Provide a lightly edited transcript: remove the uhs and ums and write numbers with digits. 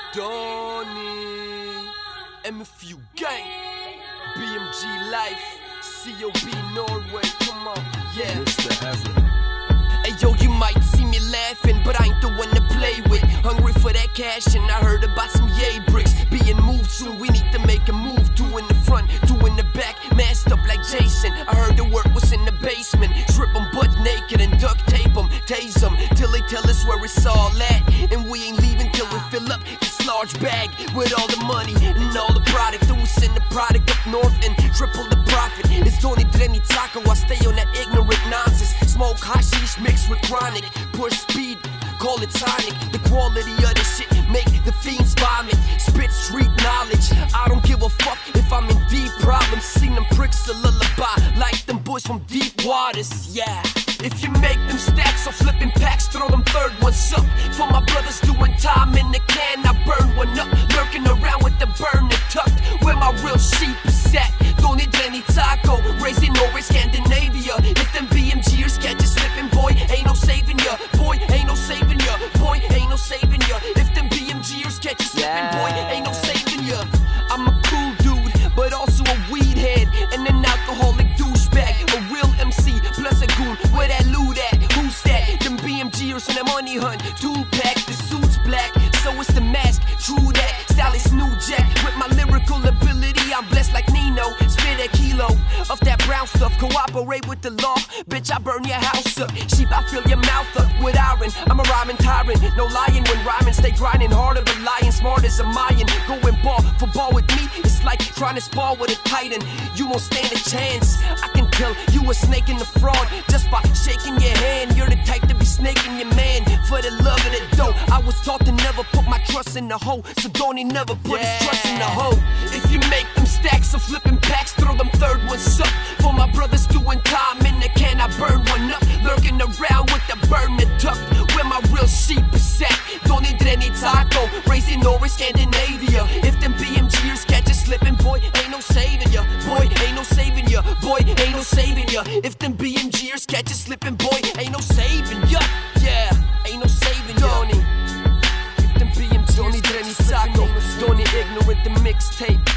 Donnie, MFU Gang, BMG Life, COB Norway, come on, yeah. Mr. Hazard. Hey yo, you might see me laughing, but I ain't the one to play with. Hungry for that cash and I heard about some yay bricks being moved soon. We need to make a move, 2 in the front, 2 in the back, masked up like Jason. I heard the work was in the basement. Strip them butt naked and duct tape them, tase them till they tell us where it's all at. And we ain't leaving till we fill up this large bag with all the money and all the product. Then we send the product up north and triple the profit. It's Donnie Drenny Taco, I stay on that ignorant nonsense. Smoke hashish mixed with chronic, push speed, call it tonic. The quality of this shit make the fiends vomit. Spit street knowledge, I don't give a fuck if I'm in deep problems. Sing them pricks a lullaby like them boys from deep waters, yeah. If you make them stacks or flipping packs, throw them third ones up. For my brothers doing time in the can, I burn one up. Lurking around with the burner tucked, where my real sheep is at. Donnie Drenny Taco, raising Norway, Scandinavia. If them BMGers catch you slipping, boy, ain't no saving ya. Boy, ain't no saving ya. Boy, ain't no saving ya. If them BMGers catch you slipping, boy, ain't no saving ya. I'm a cool dude, but also a weed head and an alcoholic douchebag. A real MC plus a goon. Where that loot at? Who's that? Them BMGers on the money hunt. 2-pack, the suit's black, so it's the mask. True that. Style is new jack. With my lyrical ability, I'm blessed like Nino. Spit a kilo of that brown stuff. Cooperate with the law, bitch, I burn your house up. Sheep, I fill your mouth up with iron. I'm a rhyming tyrant, no lying when rhyming. Stay grinding harder than lying, smart as a Mayan. Going ball for ball with me, it's like trying to spar with a titan. You won't stand a chance. I can tell you a snake in the fraud just by shaking your hand. You're the type to be snaking your man for the love of the dough. I was taught to never put my trust in the hoe, so Donnie never put his trust in the hoe. If you make them stacks of flipping packs, throw them third ones up. For my brothers doing time in the can, I burn one up. Lurking around with the burner tucked, where my real sheep is at. Donnie Drenny Taco, raising Norway, Scandinavia. If them BMGers catch you slipping, boy, ain't no saving ya. Boy, ain't no saving ya. Boy, ain't no saving ya. If them BMGers catch you slipping, boy, ain't no saving ya. Yeah, ain't no saving ya. Donnie, if them BMGers Donnie Drenny Taco, Donnie Ignorant, the mixtape.